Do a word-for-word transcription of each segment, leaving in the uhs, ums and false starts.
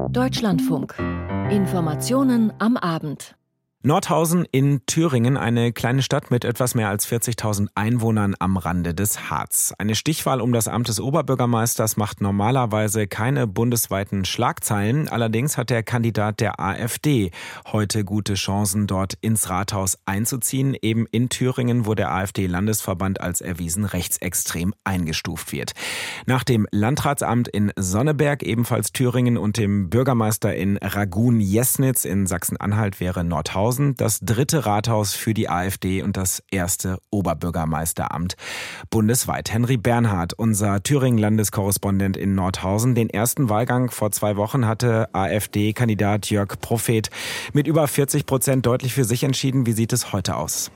Deutschlandfunk. Informationen am Abend. Nordhausen in Thüringen, eine kleine Stadt mit etwas mehr als vierzigtausend Einwohnern am Rande des Harz. Eine Stichwahl um das Amt des Oberbürgermeisters macht normalerweise keine bundesweiten Schlagzeilen. Allerdings hat der Kandidat der AfD heute gute Chancen, dort ins Rathaus einzuziehen. Eben in Thüringen, wo der AfD-Landesverband als erwiesen rechtsextrem eingestuft wird. Nach dem Landratsamt in Sonneberg, ebenfalls Thüringen, und dem Bürgermeister in Ragun-Jesnitz in Sachsen-Anhalt wäre Nordhausen das dritte Rathaus für die AfD und das erste Oberbürgermeisteramt bundesweit. Henry Bernhard, unser Thüringen-Landeskorrespondent in Nordhausen. Den ersten Wahlgang vor zwei Wochen hatte AfD-Kandidat Jörg Prophet mit über vierzig Prozent deutlich für sich entschieden. Wie sieht es heute aus?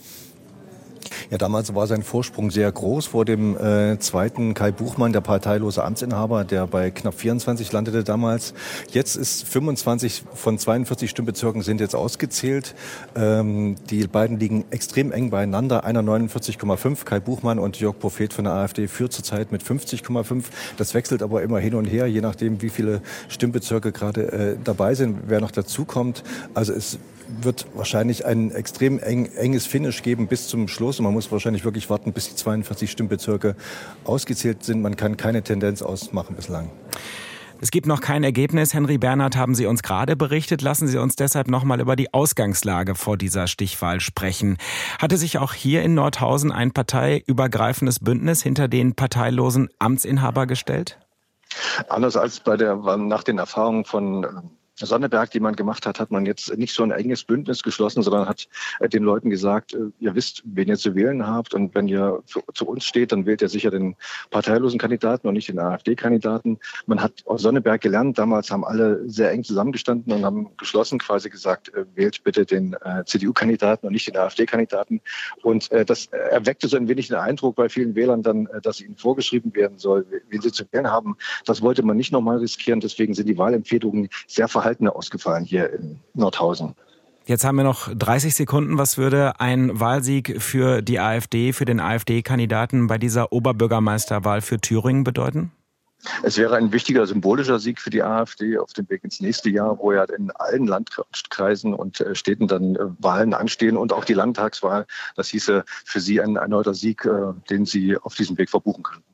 Ja, damals war sein Vorsprung sehr groß vor dem äh, zweiten Kai Buchmann, der parteilose Amtsinhaber, der bei knapp vierundzwanzig landete damals. Jetzt ist fünfundzwanzig von zweiundvierzig Stimmbezirken sind jetzt ausgezählt. Ähm, die beiden liegen extrem eng beieinander. Einer neunundvierzig Komma fünf, Kai Buchmann, und Jörg Prophet von der AfD führt zurzeit mit fünfzig Komma fünf. Das wechselt aber immer hin und her, je nachdem, wie viele Stimmbezirke gerade äh, dabei sind, wer noch dazukommt. Also es wird wahrscheinlich ein extrem eng, enges Finish geben bis zum Schluss. Und man muss wahrscheinlich wirklich warten, bis die zweiundvierzig Stimmbezirke ausgezählt sind. Man kann keine Tendenz ausmachen bislang. Es gibt noch kein Ergebnis. Henry Bernhard, haben Sie uns gerade berichtet. Lassen Sie uns deshalb noch mal über die Ausgangslage vor dieser Stichwahl sprechen. Hatte sich auch hier in Nordhausen ein parteiübergreifendes Bündnis hinter den parteilosen Amtsinhaber gestellt? Anders als bei der, nach den Erfahrungen von Sonneberg, die man gemacht hat, hat man jetzt nicht so ein enges Bündnis geschlossen, sondern hat den Leuten gesagt, ihr wisst, wen ihr zu wählen habt, und wenn ihr für, zu uns steht, dann wählt ihr sicher den parteilosen Kandidaten und nicht den AfD-Kandidaten. Man hat aus Sonneberg gelernt, damals haben alle sehr eng zusammengestanden und haben geschlossen quasi gesagt, wählt bitte den äh, C D U-Kandidaten und nicht den AfD-Kandidaten. Und äh, das erweckte so ein wenig den Eindruck bei vielen Wählern dann, äh, dass ihnen vorgeschrieben werden soll, wen sie zu wählen haben. Das wollte man nicht nochmal riskieren, deswegen sind die Wahlempfehlungen sehr verhalten ausgefallen hier in Nordhausen. Jetzt haben wir noch dreißig Sekunden. Was würde ein Wahlsieg für die AfD, für den AfD-Kandidaten bei dieser Oberbürgermeisterwahl für Thüringen bedeuten? Es wäre ein wichtiger symbolischer Sieg für die AfD auf dem Weg ins nächste Jahr, wo ja in allen Landkreisen und Städten dann Wahlen anstehen und auch die Landtagswahl. Das hieße für Sie ein erneuter Sieg, den Sie auf diesem Weg verbuchen können.